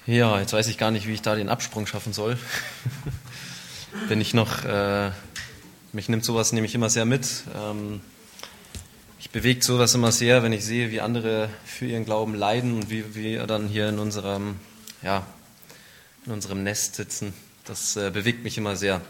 Ja, jetzt weiß ich gar nicht, wie ich da den Absprung schaffen soll. Wenn ich noch, mich nimmt sowas nämlich immer sehr mit. Ich bewegt sowas immer sehr, wenn ich sehe, wie andere für ihren Glauben leiden und wie wir dann hier in unserem Nest sitzen. Das bewegt mich immer sehr.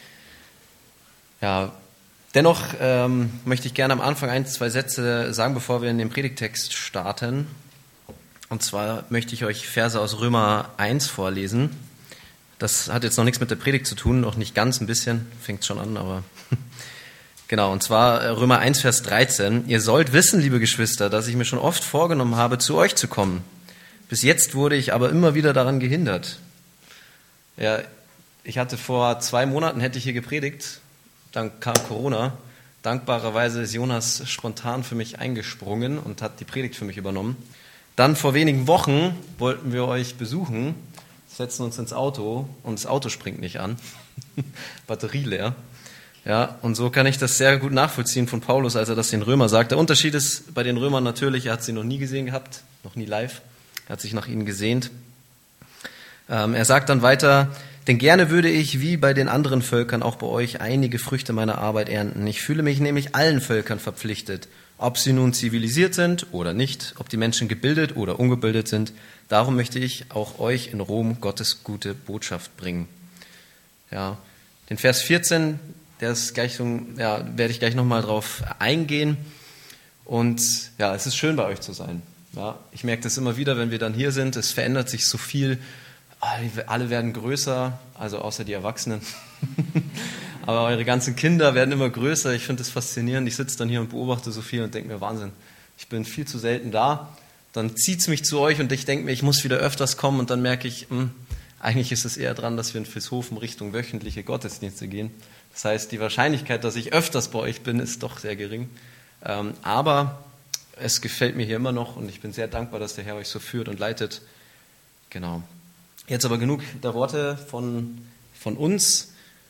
Ja, dennoch möchte ich gerne am Anfang 1-2 Sätze sagen, bevor wir in den Predigttext starten. Und zwar möchte ich euch Verse aus Römer 1 vorlesen. Das hat jetzt noch nichts mit der Predigt zu tun, noch nicht ganz, ein bisschen, fängt schon an, aber genau. Und zwar Römer 1, Vers 13. Ihr sollt wissen, liebe Geschwister, dass ich mir schon oft vorgenommen habe, zu euch zu kommen. Bis jetzt wurde ich aber immer wieder daran gehindert. Ja, ich hatte vor 2 Monaten, hätte ich hier gepredigt, dann kam Corona. Dankbarerweise ist Jonas spontan für mich eingesprungen und hat die Predigt für mich übernommen. Dann vor wenigen Wochen wollten wir euch besuchen, setzen uns ins Auto und das Auto springt nicht an, Batterie leer. Ja, und so kann ich das sehr gut nachvollziehen von Paulus, als er das den Römern sagt. Der Unterschied ist bei den Römern natürlich, er hat sie noch nie gesehen gehabt, noch nie live, er hat sich nach ihnen gesehnt. Er sagt dann weiter, denn gerne würde ich, wie bei den anderen Völkern, auch bei euch einige Früchte meiner Arbeit ernten. Ich fühle mich nämlich allen Völkern verpflichtet, ob sie nun zivilisiert sind oder nicht, ob die Menschen gebildet oder ungebildet sind. Darum möchte ich auch euch in Rom Gottes gute Botschaft bringen. Ja, den Vers 14, der ist gleich, werde ich gleich nochmal drauf eingehen. Und ja, es ist schön bei euch zu sein. Ja, ich merke das immer wieder, wenn wir dann hier sind. Es verändert sich so viel. Alle werden größer, also außer die Erwachsenen. Aber eure ganzen Kinder werden immer größer. Ich finde das faszinierend. Ich sitze dann hier und beobachte so viel und denke mir, Wahnsinn, ich bin viel zu selten da. Dann zieht es mich zu euch und ich denke mir, ich muss wieder öfters kommen. Und dann merke ich, eigentlich ist es eher dran, dass wir in Vilshofen Richtung wöchentliche Gottesdienste gehen. Das heißt, die Wahrscheinlichkeit, dass ich öfters bei euch bin, ist doch sehr gering. Aber es gefällt mir hier immer noch und ich bin sehr dankbar, dass der Herr euch so führt und leitet. Genau. Jetzt aber genug der Worte von uns.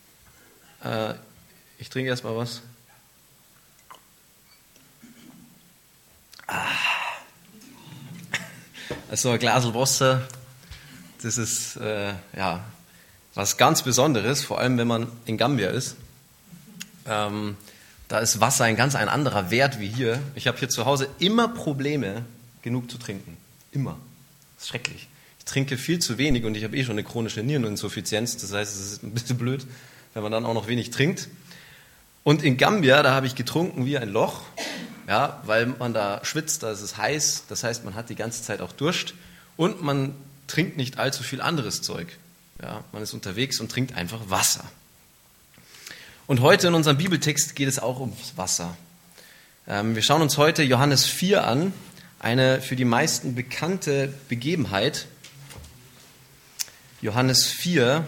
Ich trinke erstmal was. Also ein Glas Wasser, das ist was ganz Besonderes, vor allem wenn man in Gambia ist. Da ist Wasser ein anderer Wert wie hier. Ich habe hier zu Hause immer Probleme, genug zu trinken. Immer. Das ist schrecklich. Ich trinke viel zu wenig und ich habe schon eine chronische Niereninsuffizienz. Das heißt, es ist ein bisschen blöd, wenn man dann auch noch wenig trinkt. Und in Gambia, da habe ich getrunken wie ein Loch, ja, weil man da schwitzt, da ist es heiß. Das heißt, man hat die ganze Zeit auch Durst und man trinkt nicht allzu viel anderes Zeug. Ja, man ist unterwegs und trinkt einfach Wasser. Und heute in unserem Bibeltext geht es auch ums Wasser. Wir schauen uns heute Johannes 4 an, eine für die meisten bekannte Begebenheit. Johannes 4,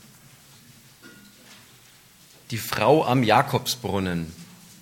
die Frau am Jakobsbrunnen.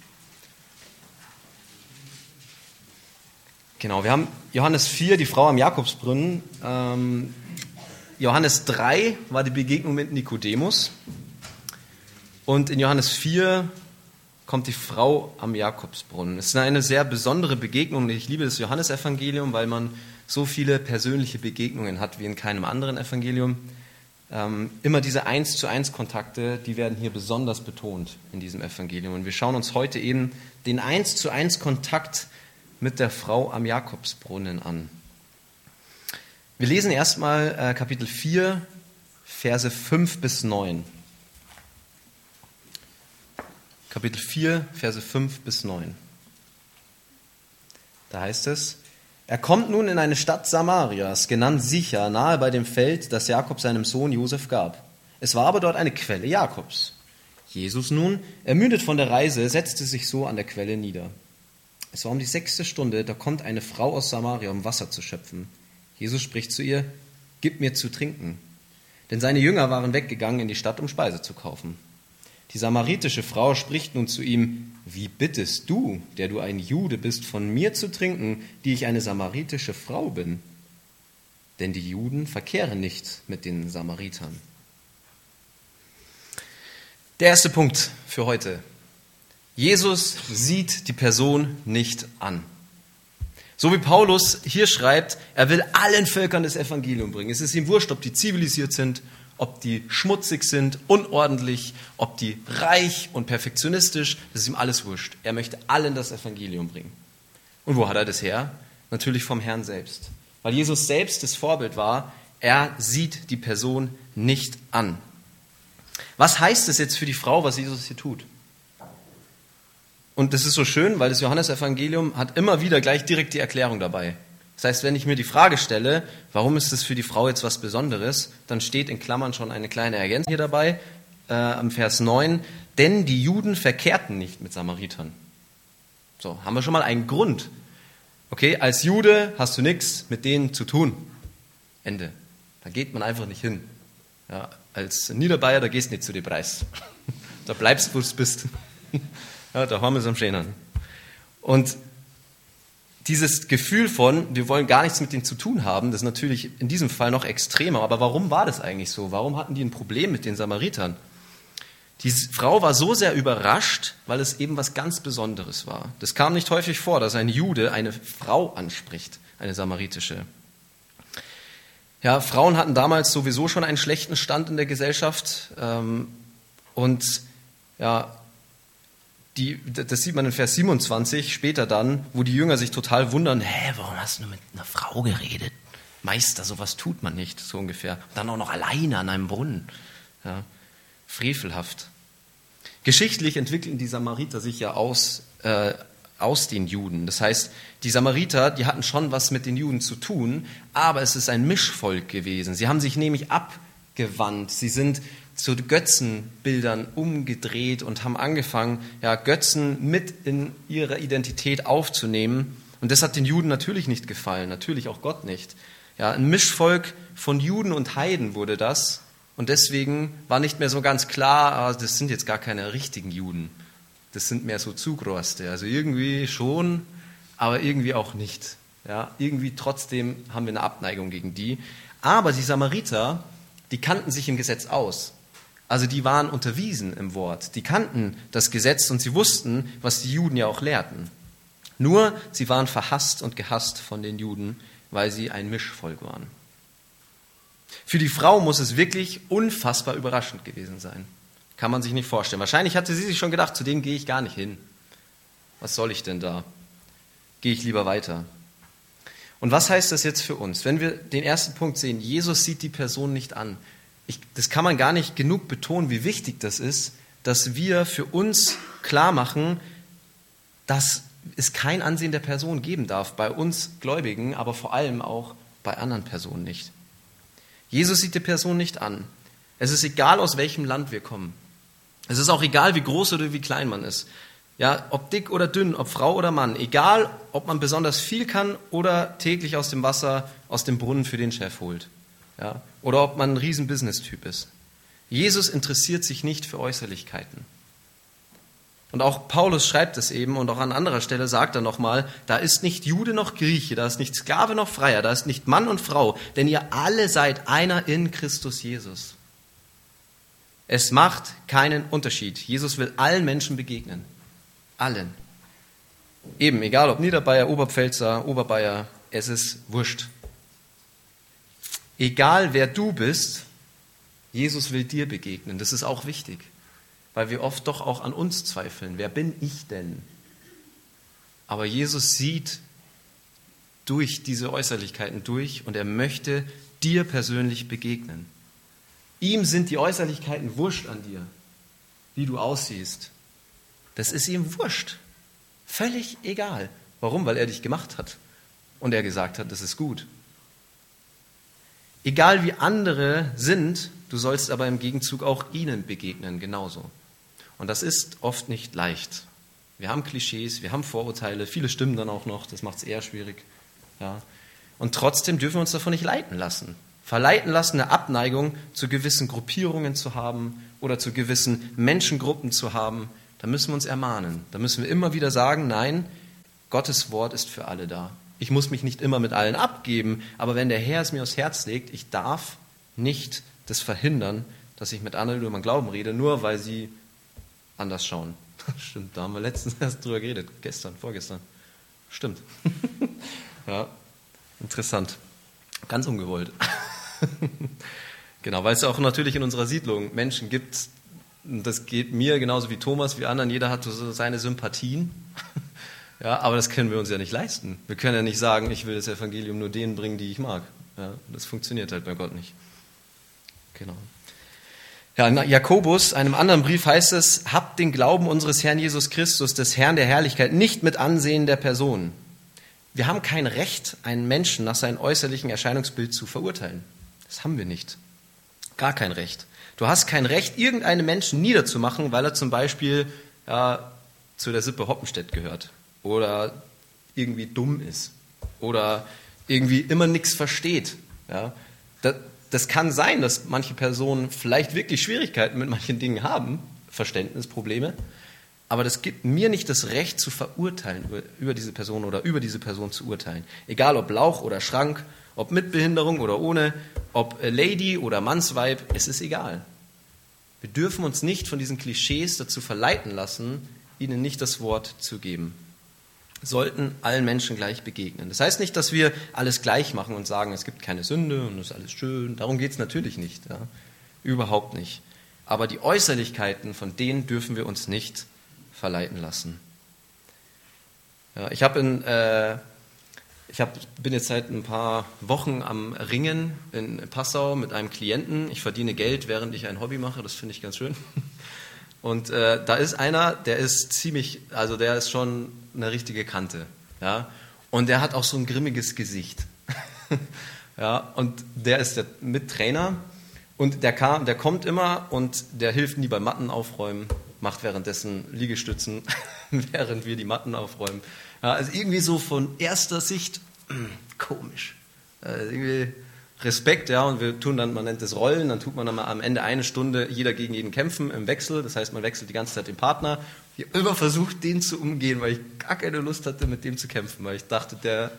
Genau, wir haben Johannes 4, die Frau am Jakobsbrunnen. Johannes 3 war die Begegnung mit Nikodemus. Und in Johannes 4 kommt die Frau am Jakobsbrunnen. Es ist eine sehr besondere Begegnung. Ich liebe das Johannesevangelium, weil man so viele persönliche Begegnungen hat wie in keinem anderen Evangelium. Immer diese 1:1 Kontakte, die werden hier besonders betont in diesem Evangelium. Und wir schauen uns heute eben den 1:1 Kontakt mit der Frau am Jakobsbrunnen an. Wir lesen erstmal Kapitel 4, Verse 5 bis 9. Kapitel 4, Verse 5 bis 9. Da heißt es: Er kommt nun in eine Stadt Samarias, genannt Sichar, nahe bei dem Feld, das Jakob seinem Sohn Josef gab. Es war aber dort eine Quelle Jakobs. Jesus nun, ermüdet von der Reise, setzte sich so an der Quelle nieder. Es war um die 6. Stunde, da kommt eine Frau aus Samaria, um Wasser zu schöpfen. Jesus spricht zu ihr: Gib mir zu trinken. Denn seine Jünger waren weggegangen in die Stadt, um Speise zu kaufen. Die samaritische Frau spricht nun zu ihm: Wie bittest du, der du ein Jude bist, von mir zu trinken, die ich eine samaritische Frau bin? Denn die Juden verkehren nicht mit den Samaritern. Der erste Punkt für heute. Jesus sieht die Person nicht an. So wie Paulus hier schreibt, er will allen Völkern das Evangelium bringen. Es ist ihm wurscht, ob die zivilisiert sind, ob die schmutzig sind, unordentlich, ob die reich und perfektionistisch, das ist ihm alles wurscht. Er möchte allen das Evangelium bringen. Und wo hat er das her? Natürlich vom Herrn selbst. Weil Jesus selbst das Vorbild war, er sieht die Person nicht an. Was heißt es jetzt für die Frau, was Jesus hier tut? Und das ist so schön, weil das Johannesevangelium hat immer wieder gleich direkt die Erklärung dabei. Das heißt, wenn ich mir die Frage stelle, warum ist das für die Frau jetzt was Besonderes, dann steht in Klammern schon eine kleine Ergänzung hier dabei, am Vers 9, denn die Juden verkehrten nicht mit Samaritern. So, haben wir schon mal einen Grund. Okay, als Jude hast du nichts mit denen zu tun. Ende. Da geht man einfach nicht hin. Ja, als Niederbayer, da gehst du nicht zu dem Preis. Da bleibst, wo du bist. Ja, da haben wir es am Schönern. Und dieses Gefühl von, wir wollen gar nichts mit denen zu tun haben, das ist natürlich in diesem Fall noch extremer. Aber warum war das eigentlich so? Warum hatten die ein Problem mit den Samaritern? Die Frau war so sehr überrascht, weil es eben was ganz Besonderes war. Das kam nicht häufig vor, dass ein Jude eine Frau anspricht, eine samaritische. Ja, Frauen hatten damals sowieso schon einen schlechten Stand in der Gesellschaft. Und ja, das sieht man in Vers 27 später dann, wo die Jünger sich total wundern, warum hast du mit einer Frau geredet? Meister, sowas tut man nicht, so ungefähr. Und dann auch noch alleine an einem Brunnen. Ja, frevelhaft. Geschichtlich entwickelten die Samariter sich ja aus den Juden. Das heißt, die Samariter, die hatten schon was mit den Juden zu tun, aber es ist ein Mischvolk gewesen. Sie haben sich nämlich abgewandt. Sie sind zu Götzenbildern umgedreht und haben angefangen, ja, Götzen mit in ihre Identität aufzunehmen. Und das hat den Juden natürlich nicht gefallen, natürlich auch Gott nicht. Ja, ein Mischvolk von Juden und Heiden wurde das. Und deswegen war nicht mehr so ganz klar, das sind jetzt gar keine richtigen Juden. Das sind mehr so Zugroste. Also irgendwie schon, aber irgendwie auch nicht. Ja, irgendwie trotzdem haben wir eine Abneigung gegen die. Aber die Samariter, die kannten sich im Gesetz aus. Also die waren unterwiesen im Wort. Die kannten das Gesetz und sie wussten, was die Juden ja auch lehrten. Nur, sie waren verhasst und gehasst von den Juden, weil sie ein Mischvolk waren. Für die Frau muss es wirklich unfassbar überraschend gewesen sein. Kann man sich nicht vorstellen. Wahrscheinlich hatte sie sich schon gedacht, zu denen gehe ich gar nicht hin. Was soll ich denn da? Gehe ich lieber weiter. Und was heißt das jetzt für uns? Wenn wir den ersten Punkt sehen, Jesus sieht die Person nicht an. Das kann man gar nicht genug betonen, wie wichtig das ist, dass wir für uns klar machen, dass es kein Ansehen der Person geben darf, bei uns Gläubigen, aber vor allem auch bei anderen Personen nicht. Jesus sieht die Person nicht an. Es ist egal, aus welchem Land wir kommen. Es ist auch egal, wie groß oder wie klein man ist. Ja, ob dick oder dünn, ob Frau oder Mann, egal, ob man besonders viel kann oder täglich aus dem Wasser, aus dem Brunnen für den Chef holt. Ja, oder ob man ein riesen Business-Typ ist. Jesus interessiert sich nicht für Äußerlichkeiten. Und auch Paulus schreibt es eben und auch an anderer Stelle sagt er nochmal, da ist nicht Jude noch Grieche, da ist nicht Sklave noch Freier, da ist nicht Mann und Frau, denn ihr alle seid einer in Christus Jesus. Es macht keinen Unterschied. Jesus will allen Menschen begegnen. Allen. Eben, egal ob Niederbayer, Oberpfälzer, Oberbayer, es ist wurscht. Egal wer du bist, Jesus will dir begegnen. Das ist auch wichtig, weil wir oft doch auch an uns zweifeln. Wer bin ich denn? Aber Jesus sieht durch diese Äußerlichkeiten durch und er möchte dir persönlich begegnen. Ihm sind die Äußerlichkeiten wurscht an dir, wie du aussiehst. Das ist ihm wurscht. Völlig egal. Warum? Weil er dich gemacht hat und er gesagt hat, das ist gut. Egal wie andere sind, du sollst aber im Gegenzug auch ihnen begegnen, genauso. Und das ist oft nicht leicht. Wir haben Klischees, wir haben Vorurteile, viele stimmen dann auch noch, das macht es eher schwierig. Ja. Und trotzdem dürfen wir uns davon nicht leiten lassen. Verleiten lassen, eine Abneigung zu gewissen Gruppierungen zu haben oder zu gewissen Menschengruppen zu haben, da müssen wir uns ermahnen. Da müssen wir immer wieder sagen, nein, Gottes Wort ist für alle da. Ich muss mich nicht immer mit allen abgeben, aber wenn der Herr es mir aufs Herz legt, ich darf nicht das verhindern, dass ich mit anderen über meinen Glauben rede, nur weil sie anders schauen. Stimmt, da haben wir letztens erst drüber geredet, vorgestern. Stimmt. Ja, interessant. Ganz ungewollt. Genau, weil es auch natürlich in unserer Siedlung Menschen gibt, und das geht mir genauso wie Thomas, wie anderen, jeder hat so seine Sympathien. Ja, aber das können wir uns ja nicht leisten. Wir können ja nicht sagen, ich will das Evangelium nur denen bringen, die ich mag. Ja, das funktioniert halt bei Gott nicht. Genau. Ja, in Jakobus, einem anderen Brief, heißt es, habt den Glauben unseres Herrn Jesus Christus, des Herrn der Herrlichkeit, nicht mit Ansehen der Person. Wir haben kein Recht, einen Menschen nach seinem äußerlichen Erscheinungsbild zu verurteilen. Das haben wir nicht. Gar kein Recht. Du hast kein Recht, irgendeinen Menschen niederzumachen, weil er zum Beispiel zu der Sippe Hoppenstedt gehört oder irgendwie dumm ist oder irgendwie immer nichts versteht. Ja? Das kann sein, dass manche Personen vielleicht wirklich Schwierigkeiten mit manchen Dingen haben, Verständnisprobleme, aber das gibt mir nicht das Recht zu verurteilen über diese Person oder über diese Person zu urteilen. Egal ob Lauch oder Schrank, ob mit Behinderung oder ohne, ob Lady oder Mannsweib, es ist egal. Wir dürfen uns nicht von diesen Klischees dazu verleiten lassen, ihnen nicht das Wort zu geben. Wir sollten allen Menschen gleich begegnen. Das heißt nicht, dass wir alles gleich machen und sagen, es gibt keine Sünde und es ist alles schön. Darum geht es natürlich nicht. Ja? Überhaupt nicht. Aber die Äußerlichkeiten, von denen dürfen wir uns nicht verleiten lassen. Ja, bin jetzt seit ein paar Wochen am Ringen in Passau mit einem Klienten. Ich verdiene Geld, während ich ein Hobby mache. Das finde ich ganz schön. Und da ist einer, der ist schon eine richtige Kante. Ja? Und der hat auch so ein grimmiges Gesicht. Ja? Und der ist der Mittrainer. Und der kommt immer und der hilft nie beim Matten aufräumen, macht währenddessen Liegestützen, während wir die Matten aufräumen. Ja, also irgendwie so von erster Sicht komisch. Irgendwie Respekt, ja, und wir tun dann, man nennt es Rollen, dann tut man dann am Ende eine Stunde jeder gegen jeden kämpfen im Wechsel. Das heißt, man wechselt die ganze Zeit den Partner. Ich habe immer versucht, den zu umgehen, weil ich gar keine Lust hatte, mit dem zu kämpfen, weil ich dachte, der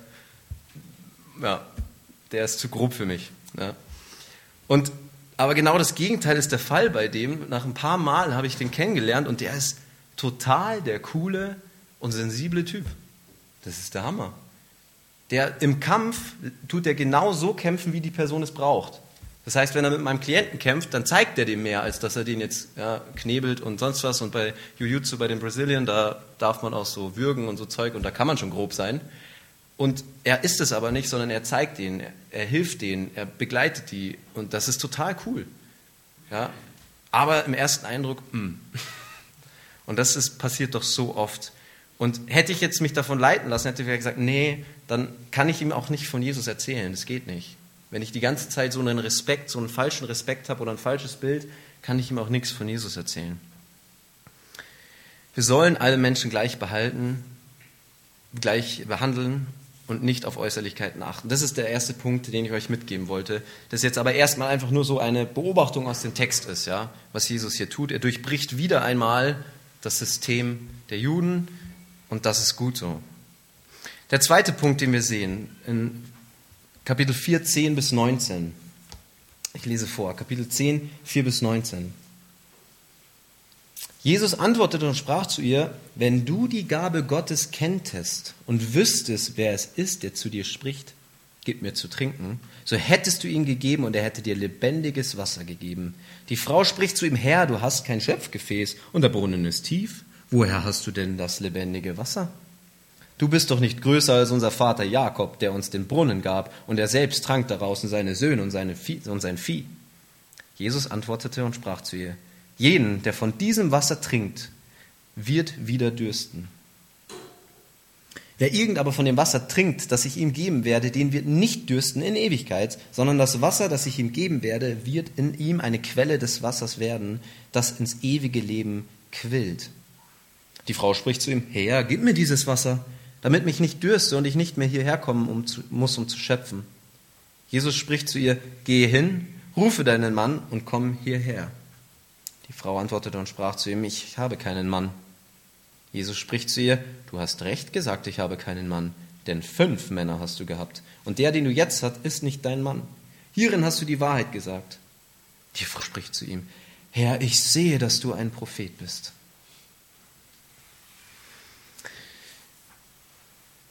ist zu grob für mich. Ja. Aber genau das Gegenteil ist der Fall bei dem. Nach ein paar Mal habe ich den kennengelernt und der ist total der coole und sensible Typ. Das ist der Hammer. Der im Kampf tut er genau so kämpfen, wie die Person es braucht. Das heißt, wenn er mit meinem Klienten kämpft, dann zeigt er dem mehr, als dass er den jetzt knebelt und sonst was. Und bei Jiu-Jitsu, bei den Brazilian, da darf man auch so würgen und so Zeug und da kann man schon grob sein. Und er ist es aber nicht, sondern er zeigt denen, er hilft denen, er begleitet die und das ist total cool. Ja? Aber im ersten Eindruck, Und das passiert doch so oft. Und hätte ich jetzt mich davon leiten lassen, hätte ich gesagt, nee, dann kann ich ihm auch nicht von Jesus erzählen, das geht nicht. Wenn ich die ganze Zeit so einen Respekt, so einen falschen Respekt habe oder ein falsches Bild, kann ich ihm auch nichts von Jesus erzählen. Wir sollen alle Menschen gleich behandeln und nicht auf Äußerlichkeiten achten. Das ist der erste Punkt, den ich euch mitgeben wollte. Das jetzt aber erstmal einfach nur so eine Beobachtung aus dem Text ist, ja, was Jesus hier tut. Er durchbricht wieder einmal das System der Juden und das ist gut so. Der zweite Punkt, den wir sehen, in Kapitel 4, 10 bis 19. Ich lese vor, Kapitel 10, 4 bis 19. Jesus antwortete und sprach zu ihr, wenn du die Gabe Gottes kenntest und wüsstest, wer es ist, der zu dir spricht, gib mir zu trinken, so hättest du ihn gegeben und er hätte dir lebendiges Wasser gegeben. Die Frau spricht zu ihm, Herr, du hast kein Schöpfgefäß und der Brunnen ist tief. Woher hast du denn das lebendige Wasser? Du bist doch nicht größer als unser Vater Jakob, der uns den Brunnen gab und er selbst trank daraus und seine Söhne und sein Vieh. Jesus antwortete und sprach zu ihr, jeden, der von diesem Wasser trinkt, wird wieder dürsten. Wer irgend aber von dem Wasser trinkt, das ich ihm geben werde, den wird nicht dürsten in Ewigkeit, sondern das Wasser, das ich ihm geben werde, wird in ihm eine Quelle des Wassers werden, das ins ewige Leben quillt. Die Frau spricht zu ihm, Herr, gib mir dieses Wasser, damit mich nicht dürste und ich nicht mehr hierher kommen muss, um zu schöpfen. Jesus spricht zu ihr, gehe hin, rufe deinen Mann und komm hierher. Die Frau antwortete und sprach zu ihm, ich habe keinen Mann. Jesus spricht zu ihr, du hast recht gesagt, ich habe keinen Mann, denn 5 Männer hast du gehabt. Und der, den du jetzt hast, ist nicht dein Mann. Hierin hast du die Wahrheit gesagt. Die Frau spricht zu ihm, Herr, ich sehe, dass du ein Prophet bist.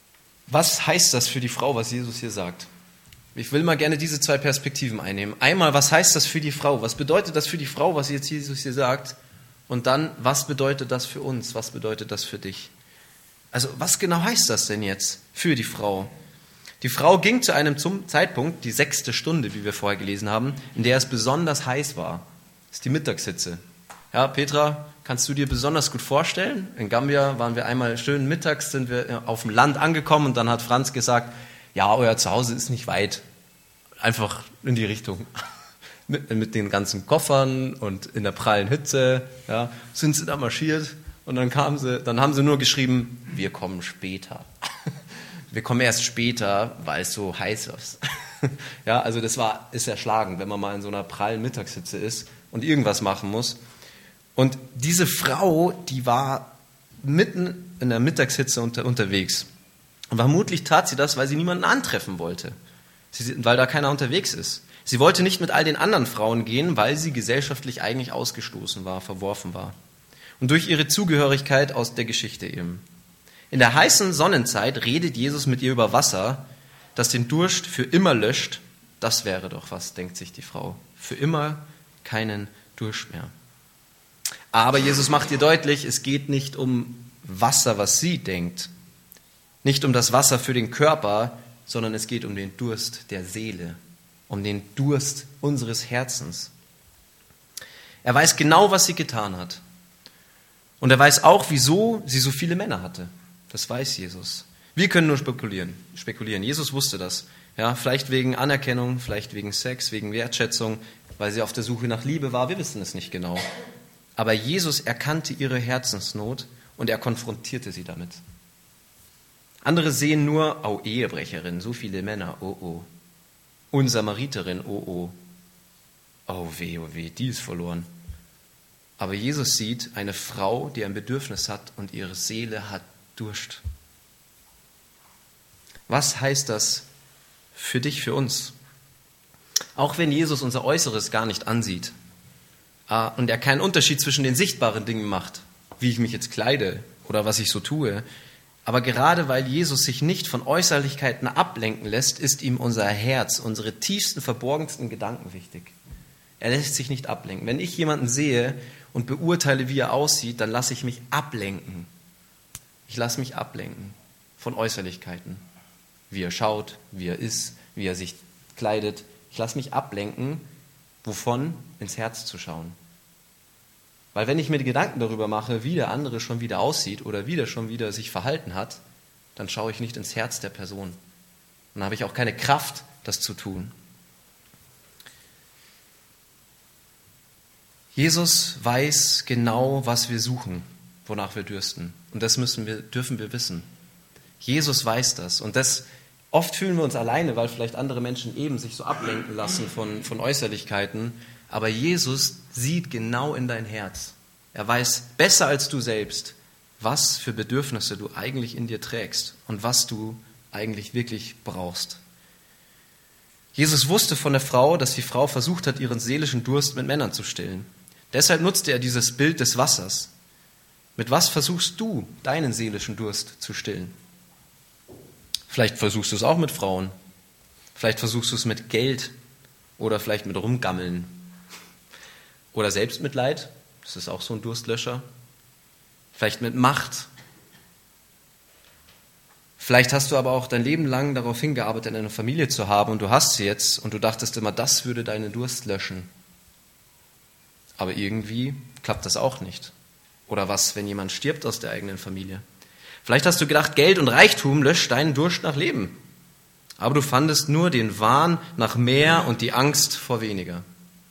Was heißt das für die Frau, was Jesus hier sagt? Ich will mal gerne diese zwei Perspektiven einnehmen. Einmal, was heißt das für die Frau? Was bedeutet das für die Frau, was jetzt Jesus hier sagt? Und dann, was bedeutet das für uns? Was bedeutet das für dich? Also, was genau heißt das denn jetzt für die Frau? Die Frau ging zu einem Zeitpunkt, die 6. Stunde, wie wir vorher gelesen haben, in der es besonders heiß war. Das ist die Mittagshitze. Ja, Petra, kannst du dir besonders gut vorstellen? In Gambia waren wir einmal schön mittags, sind wir auf dem Land angekommen und dann hat Franz gesagt, ja, euer Zuhause ist nicht weit. Einfach in die Richtung. Mit den ganzen Koffern und in der prallen Hitze, ja, sind sie da marschiert und dann haben sie nur geschrieben, wir kommen später. Wir kommen erst später, weil es so heiß ist. Ja, also ist erschlagend, wenn man mal in so einer prallen Mittagshitze ist und irgendwas machen muss. Und diese Frau, die war mitten in der Mittagshitze unterwegs. Und vermutlich tat sie das, weil sie niemanden antreffen wollte, weil da keiner unterwegs ist. Sie wollte nicht mit all den anderen Frauen gehen, weil sie gesellschaftlich eigentlich ausgestoßen war, verworfen war. Und durch ihre Zugehörigkeit aus der Geschichte eben. In der heißen Sonnenzeit redet Jesus mit ihr über Wasser, das den Durst für immer löscht. Das wäre doch was, denkt sich die Frau. Für immer keinen Durst mehr. Aber Jesus macht ihr deutlich, es geht nicht um Wasser, was sie denkt. Nicht um das Wasser für den Körper, sondern es geht um den Durst der Seele, um den Durst unseres Herzens. Er weiß genau, was sie getan hat. Und er weiß auch, wieso sie so viele Männer hatte. Das weiß Jesus. Wir können nur spekulieren. Jesus wusste das. Ja, vielleicht wegen Anerkennung, vielleicht wegen Sex, wegen Wertschätzung, weil sie auf der Suche nach Liebe war. Wir wissen es nicht genau. Aber Jesus erkannte ihre Herzensnot und er konfrontierte sie damit. Andere sehen nur, oh, Ehebrecherin, so viele Männer, oh, oh. Und Samariterin, oh, oh. Oh weh, die ist verloren. Aber Jesus sieht eine Frau, die ein Bedürfnis hat und ihre Seele hat Durst. Was heißt das für dich, für uns? Auch wenn Jesus unser Äußeres gar nicht ansieht und er keinen Unterschied zwischen den sichtbaren Dingen macht, wie ich mich jetzt kleide oder was ich so tue, aber gerade weil Jesus sich nicht von Äußerlichkeiten ablenken lässt, ist ihm unser Herz, unsere tiefsten, verborgensten Gedanken wichtig. Er lässt sich nicht ablenken. Wenn ich jemanden sehe und beurteile, wie er aussieht, dann lasse ich mich ablenken. Ich lasse mich ablenken von Äußerlichkeiten. Wie er schaut, wie er ist, wie er sich kleidet. Ich lasse mich ablenken, wovon? Ins Herz zu schauen. Weil wenn ich mir die Gedanken darüber mache, wie der andere schon wieder aussieht oder wie der schon wieder sich verhalten hat, dann schaue ich nicht ins Herz der Person. Dann habe ich auch keine Kraft, das zu tun. Jesus weiß genau, was wir suchen, wonach wir dürsten. Und das dürfen wir wissen. Jesus weiß das. Und oft fühlen wir uns alleine, weil vielleicht andere Menschen eben sich so ablenken lassen von Äußerlichkeiten. Aber Jesus sieht genau in dein Herz. Er weiß besser als du selbst, was für Bedürfnisse du eigentlich in dir trägst und was du eigentlich wirklich brauchst. Jesus wusste von der Frau, dass die Frau versucht hat, ihren seelischen Durst mit Männern zu stillen. Deshalb nutzte er dieses Bild des Wassers. Mit was versuchst du, deinen seelischen Durst zu stillen? Vielleicht versuchst du es auch mit Frauen. Vielleicht versuchst du es mit Geld oder vielleicht mit Rumgammeln. Oder Selbstmitleid, das ist auch so ein Durstlöscher. Vielleicht mit Macht. Vielleicht hast du aber auch dein Leben lang darauf hingearbeitet, eine Familie zu haben und du hast sie jetzt und du dachtest immer, das würde deinen Durst löschen. Aber irgendwie klappt das auch nicht. Oder was, wenn jemand stirbt aus der eigenen Familie? Vielleicht hast du gedacht, Geld und Reichtum löscht deinen Durst nach Leben. Aber du fandest nur den Wahn nach mehr und die Angst vor weniger.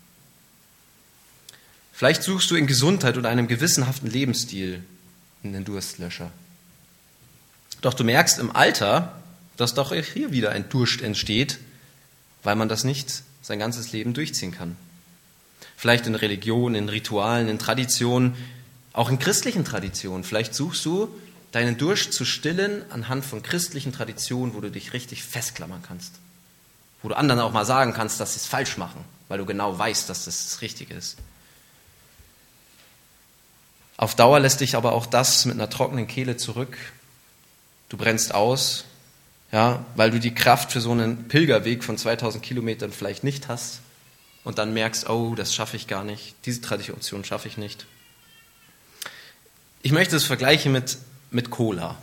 Vielleicht suchst du in Gesundheit und einem gewissenhaften Lebensstil einen Durstlöscher. Doch du merkst im Alter, dass doch hier wieder ein Durst entsteht, weil man das nicht sein ganzes Leben durchziehen kann. Vielleicht in Religion, in Ritualen, in Traditionen, auch in christlichen Traditionen. Vielleicht suchst du deinen Durst zu stillen anhand von christlichen Traditionen, wo du dich richtig festklammern kannst. Wo du anderen auch mal sagen kannst, dass sie es falsch machen, weil du genau weißt, dass das richtig ist. Auf Dauer lässt dich aber auch das mit einer trockenen Kehle zurück. Du brennst aus Ja, weil du die Kraft für so einen Pilgerweg von 2000 Kilometern vielleicht nicht hast und dann merkst, oh, das schaffe ich gar nicht, diese Tradition schaffe ich nicht. Ich möchte es vergleichen mit Cola.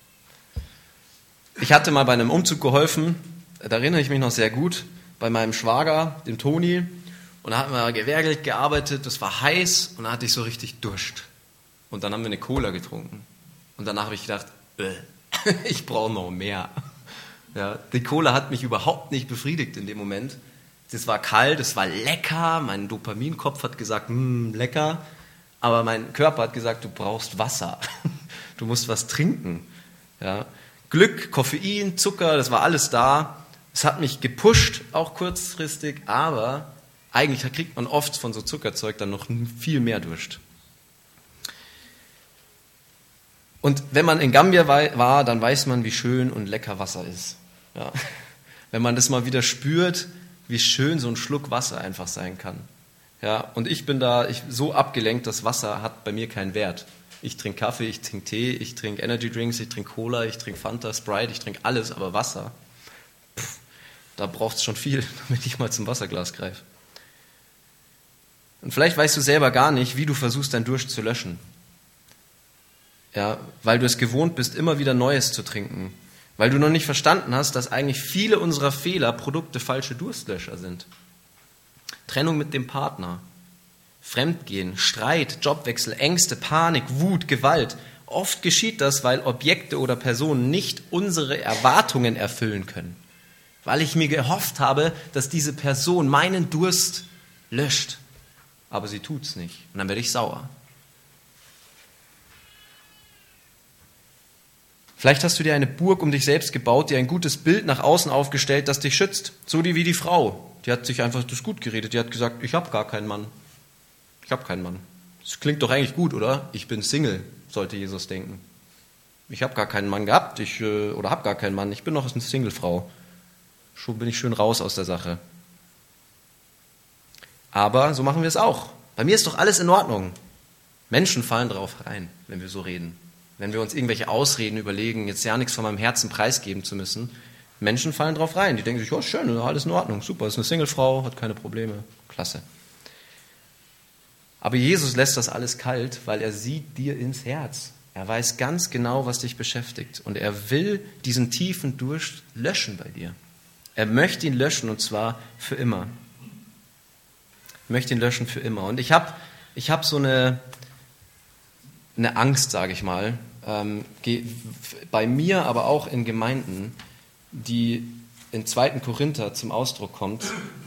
Ich hatte mal bei einem Umzug geholfen, da erinnere ich mich noch sehr gut, bei meinem Schwager, dem Toni, und da hatten wir gewerkelt, gearbeitet, das war heiß und da hatte ich so richtig Durst. Und dann haben wir eine Cola getrunken. Und danach habe ich gedacht, ich brauche noch mehr. Ja, die Cola hat mich überhaupt nicht befriedigt in dem Moment. Das war kalt, es war lecker, mein Dopaminkopf hat gesagt, lecker, aber mein Körper hat gesagt, du brauchst Wasser, du musst was trinken. Ja. Glück, Koffein, Zucker, das war alles da. Es hat mich gepusht, auch kurzfristig, aber eigentlich kriegt man oft von so Zuckerzeug dann noch viel mehr Durst. Und wenn man in Gambia war, dann weiß man, wie schön und lecker Wasser ist. Ja. Wenn man das mal wieder spürt, wie schön so ein Schluck Wasser einfach sein kann. Ja. Und ich bin da so abgelenkt, das Wasser hat bei mir keinen Wert. Ich trinke Kaffee, ich trinke Tee, ich trinke Energy Drinks, ich trinke Cola, ich trinke Fanta, Sprite, ich trinke alles, aber Wasser, da braucht es schon viel, damit ich mal zum Wasserglas greife. Und vielleicht weißt du selber gar nicht, wie du versuchst, deinen Durst zu löschen. Ja, weil du es gewohnt bist, immer wieder Neues zu trinken. Weil du noch nicht verstanden hast, dass eigentlich viele unserer Fehler Produkte falsche Durstlöscher sind. Trennung mit dem Partner, Fremdgehen, Streit, Jobwechsel, Ängste, Panik, Wut, Gewalt. Oft geschieht das, weil Objekte oder Personen nicht unsere Erwartungen erfüllen können. Weil ich mir gehofft habe, dass diese Person meinen Durst löscht. Aber sie tut's nicht. Und dann werde ich sauer. Vielleicht hast du dir eine Burg um dich selbst gebaut, dir ein gutes Bild nach außen aufgestellt, das dich schützt. So wie die Frau. Die hat sich einfach das gut geredet. Die hat gesagt, ich habe gar keinen Mann. Ich habe keinen Mann. Das klingt doch eigentlich gut, oder? Ich bin Single, sollte Jesus denken. Ich habe gar keinen Mann gehabt, oder habe gar keinen Mann. Ich bin noch eine Singlefrau. Schon bin ich schön raus aus der Sache. Aber so machen wir es auch. Bei mir ist doch alles in Ordnung. Menschen fallen drauf rein, wenn wir so reden. Wenn wir uns irgendwelche Ausreden überlegen, jetzt ja nichts von meinem Herzen preisgeben zu müssen. Menschen fallen drauf rein. Die denken sich, oh schön, alles in Ordnung, super, ist eine Singlefrau, hat keine Probleme, klasse. Aber Jesus lässt das alles kalt, weil er sieht dir ins Herz. Er weiß ganz genau, was dich beschäftigt. Und er will diesen tiefen Durst löschen bei dir. Er möchte ihn löschen, und zwar für immer. Er möchte ihn löschen für immer. Und ich hab so eine Angst, sage ich mal, bei mir, aber auch in Gemeinden, die in 2. Korinther zum Ausdruck kommt.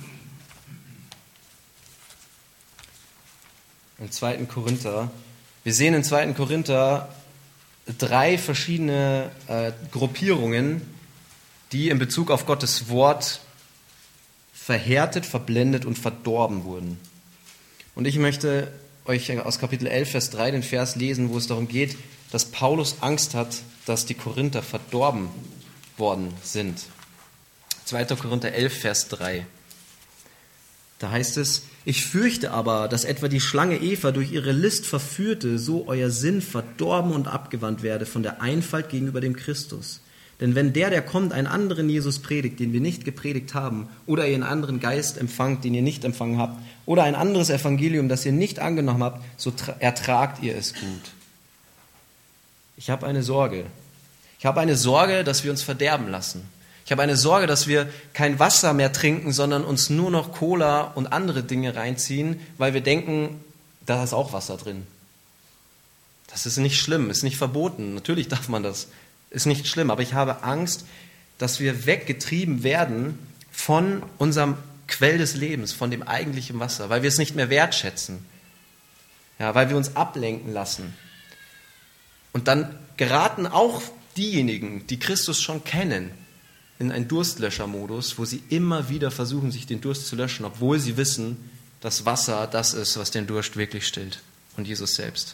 Im 2. Korinther. Wir sehen in 2. Korinther 3 verschiedene Gruppierungen, die in Bezug auf Gottes Wort verhärtet, verblendet und verdorben wurden. Und ich möchte euch aus Kapitel 11, Vers 3 den Vers lesen, wo es darum geht, dass Paulus Angst hat, dass die Korinther verdorben worden sind. 2. Korinther 11, Vers 3. Da heißt es, ich fürchte aber, dass etwa die Schlange Eva durch ihre List verführte, so euer Sinn verdorben und abgewandt werde von der Einfalt gegenüber dem Christus. Denn wenn der kommt, einen anderen Jesus predigt, den wir nicht gepredigt haben, oder ihr einen anderen Geist empfangt, den ihr nicht empfangen habt, oder ein anderes Evangelium, das ihr nicht angenommen habt, so ertragt ihr es gut. Ich habe eine Sorge. Ich habe eine Sorge, dass wir uns verderben lassen. Ich habe eine Sorge, dass wir kein Wasser mehr trinken, sondern uns nur noch Cola und andere Dinge reinziehen, weil wir denken, da ist auch Wasser drin. Das ist nicht schlimm, ist nicht verboten. Natürlich darf man das. Ist nicht schlimm, aber ich habe Angst, dass wir weggetrieben werden von unserem Quell des Lebens, von dem eigentlichen Wasser, weil wir es nicht mehr wertschätzen, ja, weil wir uns ablenken lassen. Und dann geraten auch diejenigen, die Christus schon kennen, in einen Durstlöschermodus, wo sie immer wieder versuchen, sich den Durst zu löschen, obwohl sie wissen, dass Wasser das ist, was den Durst wirklich stillt. Und Jesus selbst.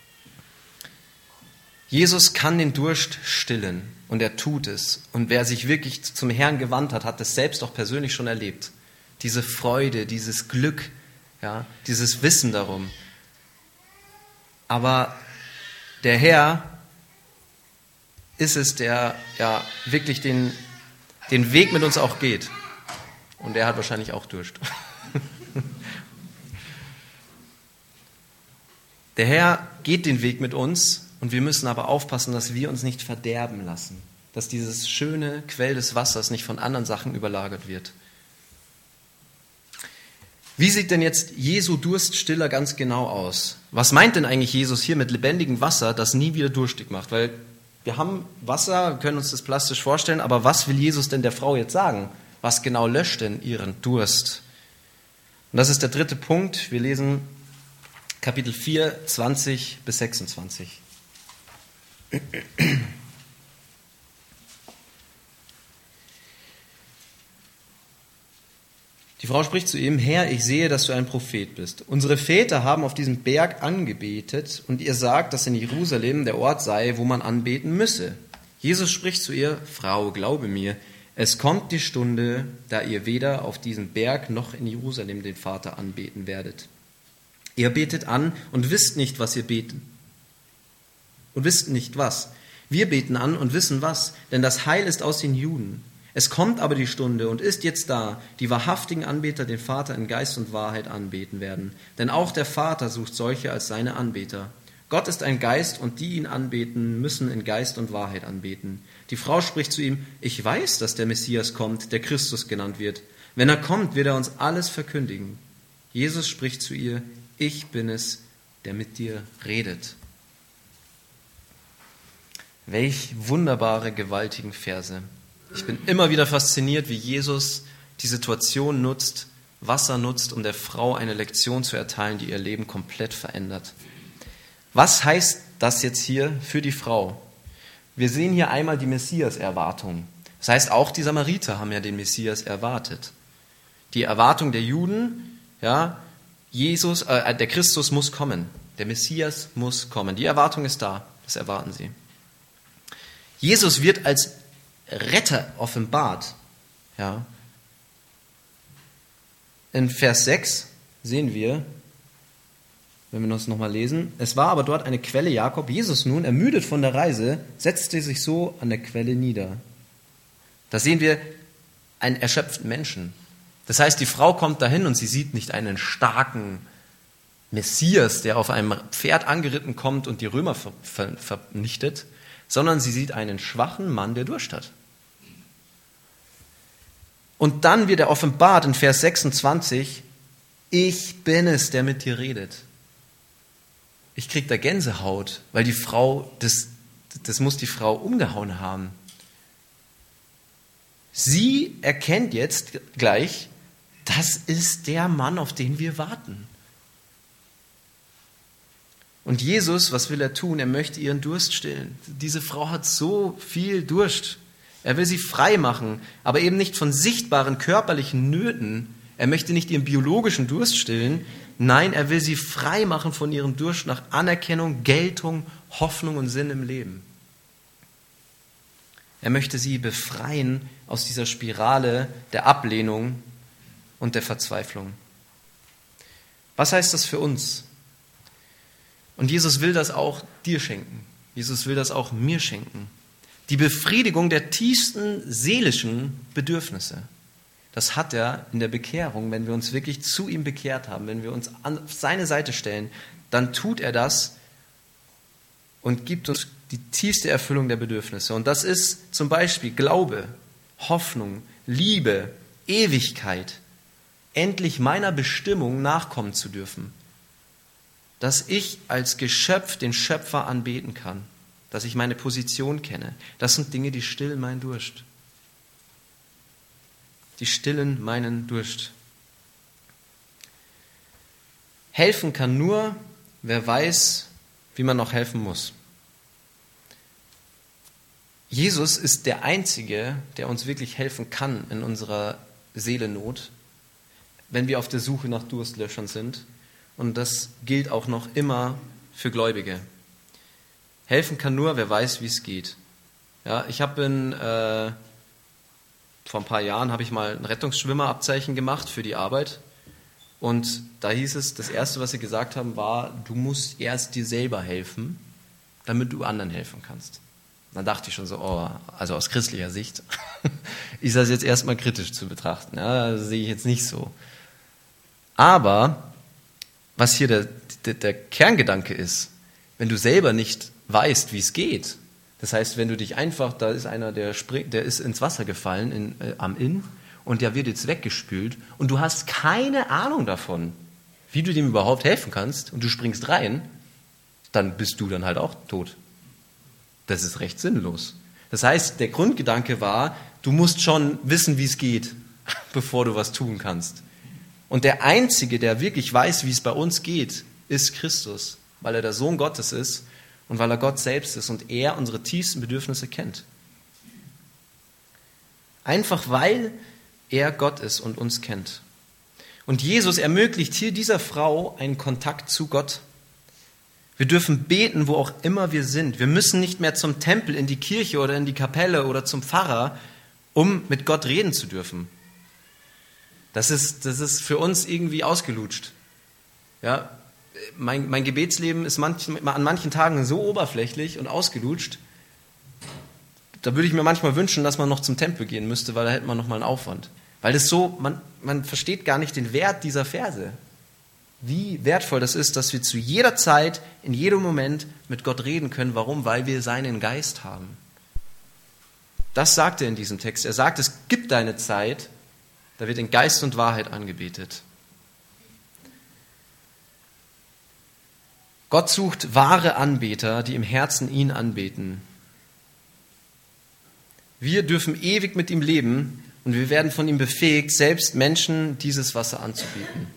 Jesus kann den Durst stillen und er tut es. Und wer sich wirklich zum Herrn gewandt hat, hat es selbst auch persönlich schon erlebt. Diese Freude, dieses Glück, ja, dieses Wissen darum. Aber der Herr ist es, der ja wirklich den Weg mit uns auch geht. Und er hat wahrscheinlich auch Durst. Der Herr geht den Weg mit uns und wir müssen aber aufpassen, dass wir uns nicht verderben lassen. Dass dieses schöne Quell des Wassers nicht von anderen Sachen überlagert wird. Wie sieht denn jetzt Jesu Durststiller ganz genau aus? Was meint denn eigentlich Jesus hier mit lebendigem Wasser, das nie wieder durstig macht? Weil wir haben Wasser, können uns das plastisch vorstellen, aber was will Jesus denn der Frau jetzt sagen? Was genau löscht denn ihren Durst? Und das ist der dritte Punkt. Wir lesen Kapitel 4, 20 bis 26. Die Frau spricht zu ihm: Herr, ich sehe, dass du ein Prophet bist. Unsere Väter haben auf diesem Berg angebetet und ihr sagt, dass in Jerusalem der Ort sei, wo man anbeten müsse. Jesus spricht zu ihr: Frau, glaube mir, es kommt die Stunde, da ihr weder auf diesem Berg noch in Jerusalem den Vater anbeten werdet. Ihr betet an und wisst nicht, was ihr beten. Und wisst nicht was. Wir beten an und wissen was, denn das Heil ist aus den Juden. Es kommt aber die Stunde und ist jetzt da, die wahrhaftigen Anbeter den Vater in Geist und Wahrheit anbeten werden. Denn auch der Vater sucht solche als seine Anbeter. Gott ist ein Geist und die ihn anbeten, müssen in Geist und Wahrheit anbeten. Die Frau spricht zu ihm: Ich weiß, dass der Messias kommt, der Christus genannt wird. Wenn er kommt, wird er uns alles verkündigen. Jesus spricht zu ihr: Ich bin es, der mit dir redet. Welch wunderbare, gewaltigen Verse. Ich bin immer wieder fasziniert, wie Jesus die Situation nutzt, Wasser nutzt, um der Frau eine Lektion zu erteilen, die ihr Leben komplett verändert. Was heißt das jetzt hier für die Frau? Wir sehen hier einmal die Messias-Erwartung. Das heißt, auch die Samariter haben ja den Messias erwartet. Die Erwartung der Juden, ja, der Christus muss kommen, der Messias muss kommen. Die Erwartung ist da, das erwarten sie. Jesus wird als Retter offenbart. Ja. In Vers 6 sehen wir, wenn wir uns nochmal lesen: Es war aber dort eine Quelle Jakob. Jesus nun, ermüdet von der Reise, setzte sich so an der Quelle nieder. Da sehen wir einen erschöpften Menschen. Das heißt, die Frau kommt dahin und sie sieht nicht einen starken Messias, der auf einem Pferd angeritten kommt und die Römer vernichtet, sondern sie sieht einen schwachen Mann, der Durst hat. Und dann wird er offenbart in Vers 26: Ich bin es, der mit dir redet. Ich kriege da Gänsehaut, weil die Frau, das muss die Frau umgehauen haben. Sie erkennt jetzt gleich, das ist der Mann, auf den wir warten. Und Jesus, was will er tun? Er möchte ihren Durst stillen. Diese Frau hat so viel Durst. Er will sie frei machen, aber eben nicht von sichtbaren körperlichen Nöten. Er möchte nicht ihren biologischen Durst stillen. Nein, er will sie frei machen von ihrem Durst nach Anerkennung, Geltung, Hoffnung und Sinn im Leben. Er möchte sie befreien aus dieser Spirale der Ablehnung und der Verzweiflung. Was heißt das für uns? Und Jesus will das auch dir schenken. Jesus will das auch mir schenken. Die Befriedigung der tiefsten seelischen Bedürfnisse. Das hat er in der Bekehrung, wenn wir uns wirklich zu ihm bekehrt haben, wenn wir uns auf seine Seite stellen, dann tut er das und gibt uns die tiefste Erfüllung der Bedürfnisse. Und das ist zum Beispiel Glaube, Hoffnung, Liebe, Ewigkeit, endlich meiner Bestimmung nachkommen zu dürfen. Dass ich als Geschöpf den Schöpfer anbeten kann, dass ich meine Position kenne. Das sind Dinge, die stillen meinen Durst. Die stillen meinen Durst. Helfen kann nur, wer weiß, wie man noch helfen muss. Jesus ist der Einzige, der uns wirklich helfen kann in unserer Seelennot, wenn wir auf der Suche nach Durstlöschern sind. Und das gilt auch noch immer für Gläubige. Helfen kann nur, wer weiß, wie es geht. Ja, ich habe vor ein paar Jahren habe ich mal ein Rettungsschwimmerabzeichen gemacht für die Arbeit. Und da hieß es, das Erste, was sie gesagt haben, war: Du musst erst dir selber helfen, damit du anderen helfen kannst. Dann dachte ich schon so, oh, also aus christlicher Sicht ist das jetzt erstmal kritisch zu betrachten. Ja, das sehe ich jetzt nicht so. Aber was hier der Kerngedanke ist, wenn du selber nicht weißt, wie es geht, das heißt, wenn du dich einfach, da ist einer, der ist ins Wasser gefallen am Inn und der wird jetzt weggespült und du hast keine Ahnung davon, wie du dem überhaupt helfen kannst und du springst rein, dann bist du dann halt auch tot. Das ist recht sinnlos. Das heißt, der Grundgedanke war, du musst schon wissen, wie es geht, bevor du was tun kannst. Und der Einzige, der wirklich weiß, wie es bei uns geht, ist Christus, weil er der Sohn Gottes ist und weil er Gott selbst ist und er unsere tiefsten Bedürfnisse kennt. Einfach weil er Gott ist und uns kennt. Und Jesus ermöglicht hier dieser Frau einen Kontakt zu Gott. Wir dürfen beten, wo auch immer wir sind. Wir müssen nicht mehr zum Tempel, in die Kirche oder in die Kapelle oder zum Pfarrer, um mit Gott reden zu dürfen. Das ist für uns irgendwie ausgelutscht. Ja, mein Gebetsleben ist an manchen Tagen so oberflächlich und ausgelutscht, da würde ich mir manchmal wünschen, dass man noch zum Tempel gehen müsste, weil da hätte man noch mal einen Aufwand. Weil das so, man versteht gar nicht den Wert dieser Verse. Wie wertvoll das ist, dass wir zu jeder Zeit, in jedem Moment mit Gott reden können. Warum? Weil wir seinen Geist haben. Das sagt er in diesem Text. Er sagt, es gibt eine Zeit, da wird in Geist und Wahrheit angebetet. Gott sucht wahre Anbeter, die im Herzen ihn anbeten. Wir dürfen ewig mit ihm leben und wir werden von ihm befähigt, selbst Menschen dieses Wasser anzubieten.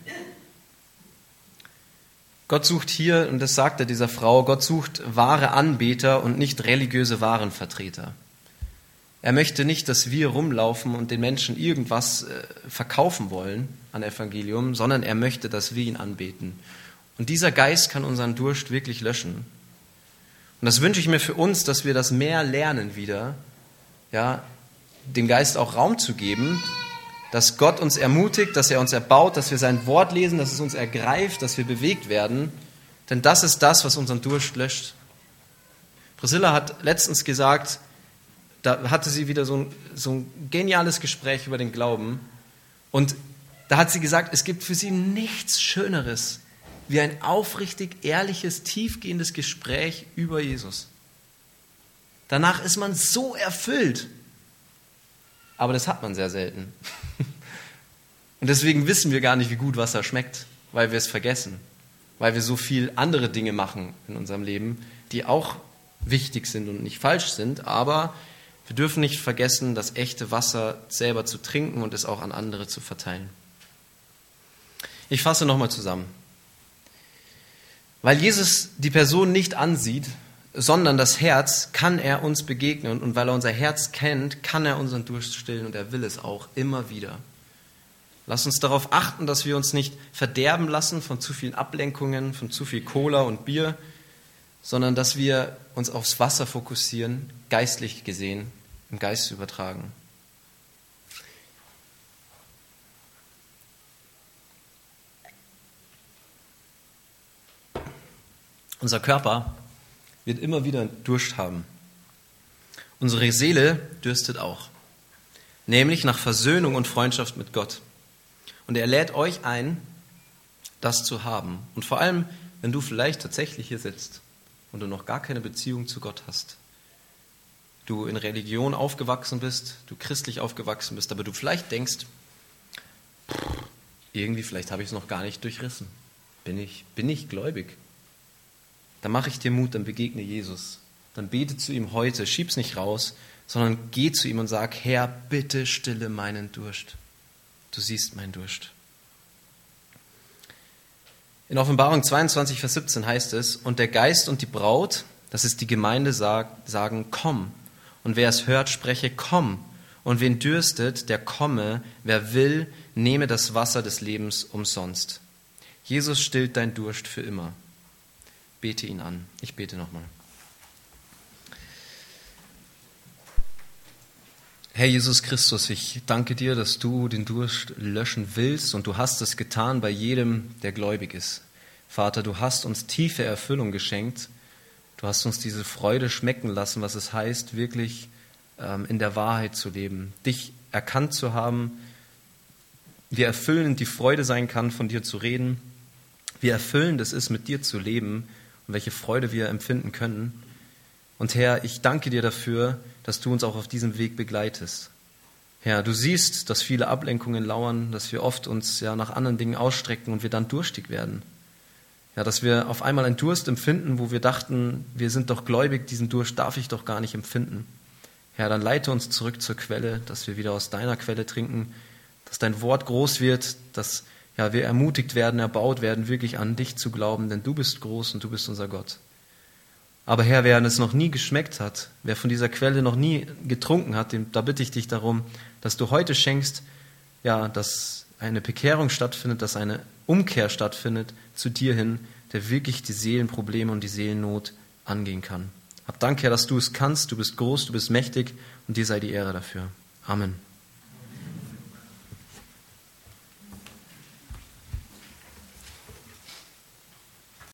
Gott sucht hier, und das sagt er dieser Frau, Gott sucht wahre Anbeter und nicht religiöse Warenvertreter. Er möchte nicht, dass wir rumlaufen und den Menschen irgendwas verkaufen wollen an Evangelium, sondern er möchte, dass wir ihn anbeten. Und dieser Geist kann unseren Durst wirklich löschen. Und das wünsche ich mir für uns, dass wir das mehr lernen wieder, ja, dem Geist auch Raum zu geben, dass Gott uns ermutigt, dass er uns erbaut, dass wir sein Wort lesen, dass es uns ergreift, dass wir bewegt werden. Denn das ist das, was unseren Durst löscht. Priscilla hat letztens gesagt, da hatte sie wieder so ein geniales Gespräch über den Glauben. Und da hat sie gesagt, es gibt für sie nichts Schöneres wie ein aufrichtig, ehrliches, tiefgehendes Gespräch über Jesus. Danach ist man so erfüllt. Aber das hat man sehr selten. Und deswegen wissen wir gar nicht, wie gut Wasser schmeckt, weil wir es vergessen. Weil wir so viel andere Dinge machen in unserem Leben, die auch wichtig sind und nicht falsch sind, aber wir dürfen nicht vergessen, das echte Wasser selber zu trinken und es auch an andere zu verteilen. Ich fasse nochmal zusammen. Weil Jesus die Person nicht ansieht, sondern das Herz, kann er uns begegnen. Und weil er unser Herz kennt, kann er unseren Durst stillen und er will es auch immer wieder. Lass uns darauf achten, dass wir uns nicht verderben lassen von zu vielen Ablenkungen, von zu viel Cola und Bier, sondern dass wir uns aufs Wasser fokussieren, geistlich gesehen, im Geist übertragen. Unser Körper wird immer wieder Durst haben. Unsere Seele dürstet auch, nämlich nach Versöhnung und Freundschaft mit Gott. Und er lädt euch ein, das zu haben. Und vor allem, wenn du vielleicht tatsächlich hier sitzt und du noch gar keine Beziehung zu Gott hast, du in Religion aufgewachsen bist, du christlich aufgewachsen bist, aber du vielleicht denkst, irgendwie vielleicht habe ich es noch gar nicht durchrissen. Bin ich gläubig? Dann mache ich dir Mut, dann begegne Jesus. Dann bete zu ihm heute, schieb's nicht raus, sondern geh zu ihm und sag, Herr, bitte stille meinen Durst. Du siehst meinen Durst. In Offenbarung 22, Vers 17 heißt es, und der Geist und die Braut, das ist die Gemeinde, sagen, komm. Und wer es hört, spreche, komm. Und wen dürstet, der komme. Wer will, nehme das Wasser des Lebens umsonst. Jesus stillt dein Durst für immer. Bete ihn an. Ich bete nochmal. Herr Jesus Christus, ich danke dir, dass du den Durst löschen willst und du hast es getan bei jedem, der gläubig ist. Vater, du hast uns tiefe Erfüllung geschenkt Du hast uns diese Freude schmecken lassen, was es heißt, wirklich in der Wahrheit zu leben, dich erkannt zu haben, wie erfüllend die Freude sein kann, von dir zu reden, wie erfüllend es ist, mit dir zu leben und welche Freude wir empfinden können. Und Herr, ich danke dir dafür, dass du uns auch auf diesem Weg begleitest. Herr, du siehst, dass viele Ablenkungen lauern, dass wir oft uns nach anderen Dingen ausstrecken und wir dann durstig werden. Ja, dass wir auf einmal einen Durst empfinden, wo wir dachten, wir sind doch gläubig, diesen Durst darf ich doch gar nicht empfinden. Herr, dann leite uns zurück zur Quelle, dass wir wieder aus deiner Quelle trinken, dass dein Wort groß wird, dass wir ermutigt werden, erbaut werden, wirklich an dich zu glauben, denn du bist groß und du bist unser Gott. Aber Herr, wer es noch nie geschmeckt hat, wer von dieser Quelle noch nie getrunken hat, da bitte ich dich darum, dass du heute schenkst, dass eine Bekehrung stattfindet, dass eine Umkehr stattfindet zu dir hin, der wirklich die Seelenprobleme und die Seelennot angehen kann. Hab Dank, Herr, dass du es kannst, du bist groß, du bist mächtig und dir sei die Ehre dafür. Amen.